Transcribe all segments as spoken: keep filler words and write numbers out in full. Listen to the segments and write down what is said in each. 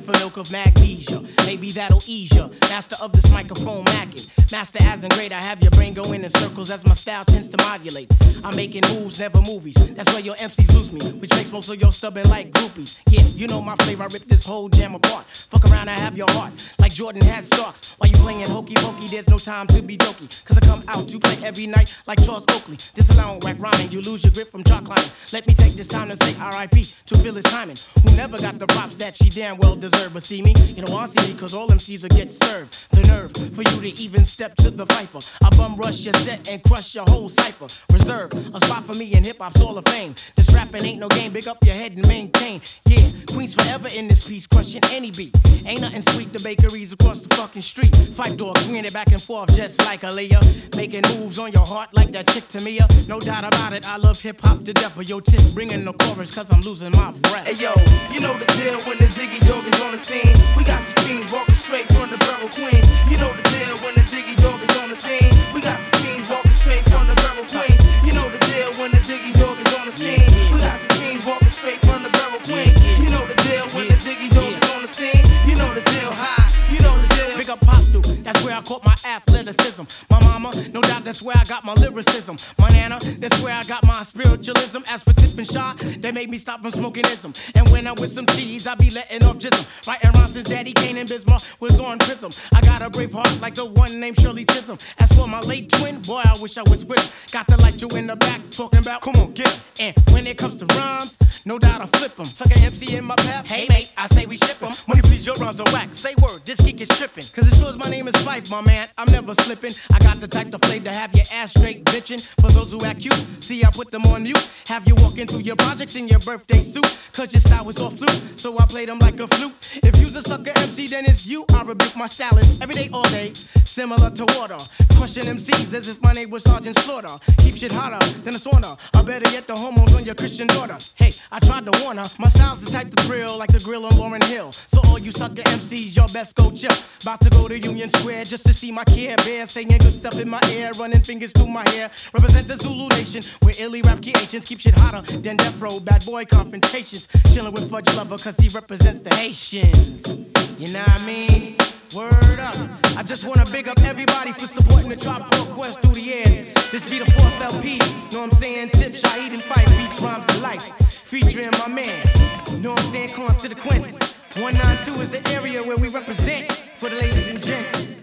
for milk of magnesia. Maybe that'll ease ya. Master of this microphone macking. Master as in great, I have your brain going in circles as my style tends to modulate. I'm making moves, never movies. That's where your M Cs lose me, which makes most of your stubborn like groupies. Yeah, you know my flavor, I rip this whole jam apart. Fuck around, I have your heart, like Jordan had Starks. While you playing hokey pokey, there's no time to be jokey. Cause I come out to play every night like Charles Oakley. Disallowing whack rhyming, you lose your grip from chalk climbing. Let me take this time to say R I P to Phyllis Hyman, who never got the props that she damn well deserved. But see me, you don't want to see me, cause all M Cs will get served. The nerve for you to even step to the fifer. I bum rush your set and crush your whole cipher. Reserve a spot for me in hip-hop's Hall of Fame. This rapping ain't no game, big up your head and maintain. Yeah, Queens forever in this piece, crushing any beat. Ain't nothing sweet, the bakeries across the fucking street. Fight dogs, swinging it back and forth just like Aaliyah. Making moves on your heart like that chick Tamia. No doubt about it, I love hip-hop to death. But yo, tip, bringing the chorus cause I'm losing my breath. Hey yo, you know the deal when the Diggy Dog is on the scene. We got the fiends walking straight from the Borough Queens. You know the deal when the Diggy Dog is on the scene. We got the fiends walking straight from the Borough Queens. You know the deal when the Diggy Dog is on the scene. We got the fiends walking straight from the Borough Queens. You know the deal when the Diggy Dog is on the scene. You know the deal, high. You know the deal. Big up Pop Dude, that's where I caught my athleticism. My mama, no doubt that's where I got my lyricism. My nana, that's where I got my spiritualism. As for Tip and Shot, they made me stop from smoking ism. And when I'm with some cheese, I be letting off jism. Writing rhymes since Daddy Kane and Bismarck was on Prism. I got a brave heart like the one named Shirley Chisholm. As for my late twin, boy, I wish I was with him. Got the light you in the back, talking about, come on, get him. And when it comes to rhymes, no doubt I flip them. Suck a M C in my path, hey mate, I say we ship them. Money please, your rhymes are whack. Say word, this geek is tripping. Cause it shows my name is Fife, my man, I'm never slipping. I got the type to play to have your ass straight bitching. For those who act cute, see I put them on mute. Have you walking through your projects in your birthday suit. Cause your style was all flute, so I play them like a flute. If you's a sucker M C, then it's you. I rebuke my stylist every day, all day. Similar to water, crushing M Cs as if my name was Sergeant Slaughter. Keep shit hotter than a sauna, or better yet the hormones on your Christian daughter. Hey, I tried to warn her, my style's the type to thrill like the grill on Lauryn Hill. So all you sucker M Cs, y'all best go chill. About to go to Union Square just to see my Care Bear, saying good stuff in my ear, running fingers through my hair. Represent the Zulu Nation, where illy rap creations keep shit hotter than Death Row, bad boy confrontations. Chilling with Fudge Lover cause he represents the Haitians. You know what I mean? Word up. I just wanna big up everybody for supporting the Tribe Called Quest through the years. This be the fourth L P, know what I'm saying? Tip, Shaheed, and Fife, beats, rhymes, of life. Featuring my man, know what I'm saying? Cons to the Quince. one ninety-two is the area where we represent for the ladies and gents.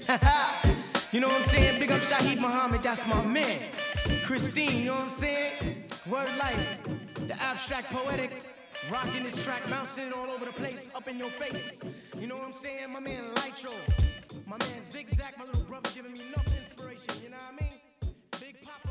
You know what I'm saying? Big up Shaheed Muhammad, that's my man. Christine, you know what I'm saying? Word life, the abstract poetic, rocking this track, bouncing all over the place, up in your face. You know what I'm saying? My man Lytro.